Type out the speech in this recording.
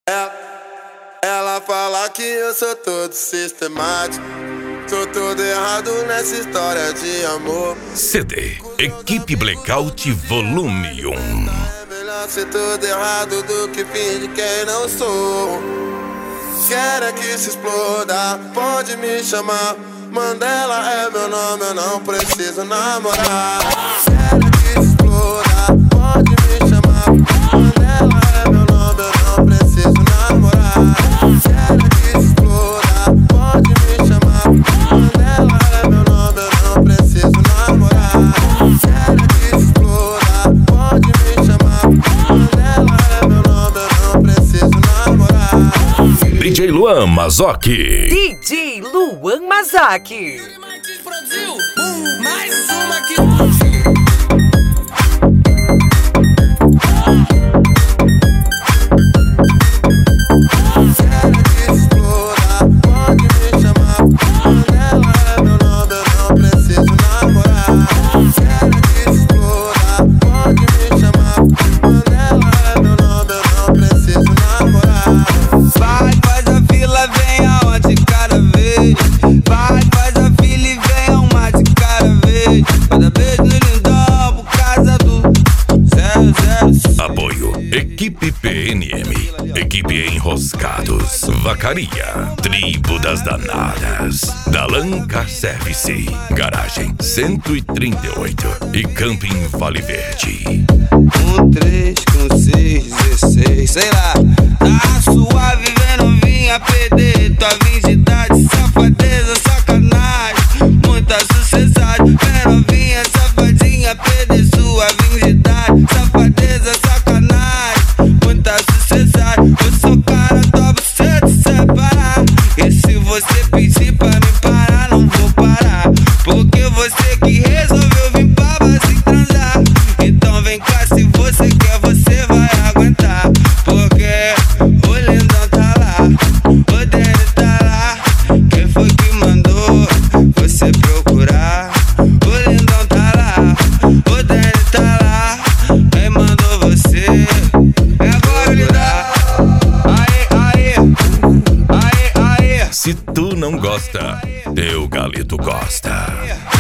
Ela fala que eu sou todo sistemático, sou todo errado nessa história de amor. CD Equipe Blackout Volume 1. É melhor ser todo errado do que fingir quem não sou. Quero que se exploda, pode me chamar. Mandela é meu nome, eu não preciso namorar. Quero que se exploda, pode me chamar. Mandela é meu nome, eu não preciso namorar. Quero que se exploda, pode me chamar. Mandela é meu nome, eu não preciso namorar. Quero que se exploda, pode me chamar. Mandela é meu nome, eu não preciso namorar. DJ Luan Mazzocchi. DJ Luan Mazzocchi. Produziu mais uma que Apoio Equipe PNM, Equipe Enroscados, Vacaria, Tribo das Danadas, Dalanca Service, Garagem 138 e Camping Vale Verde. 3 com 6, 16, sei lá. Tá suave, vendo vinha perder tua virgindade, safadeza, sacanagem, muita sucessagem. Vendo vinha safadinha perder sua virgindade, safadeza, sacanagem, muita sucessagem. Eu sou cara, topa você te separar. E se você pedir pra me parar, não vou parar, porque você que resolveu vir pra base transar. Então vem cá, se você quer, você vai aguentar, porque o lindão tá lá, o dele tá lá. Quem foi que mandou você procurar? O lindão tá lá, o dele tá lá. Quem mandou você? É agora, lindão. Aê, aê, aê, aê. Se tu não gosta, teu galito gosta.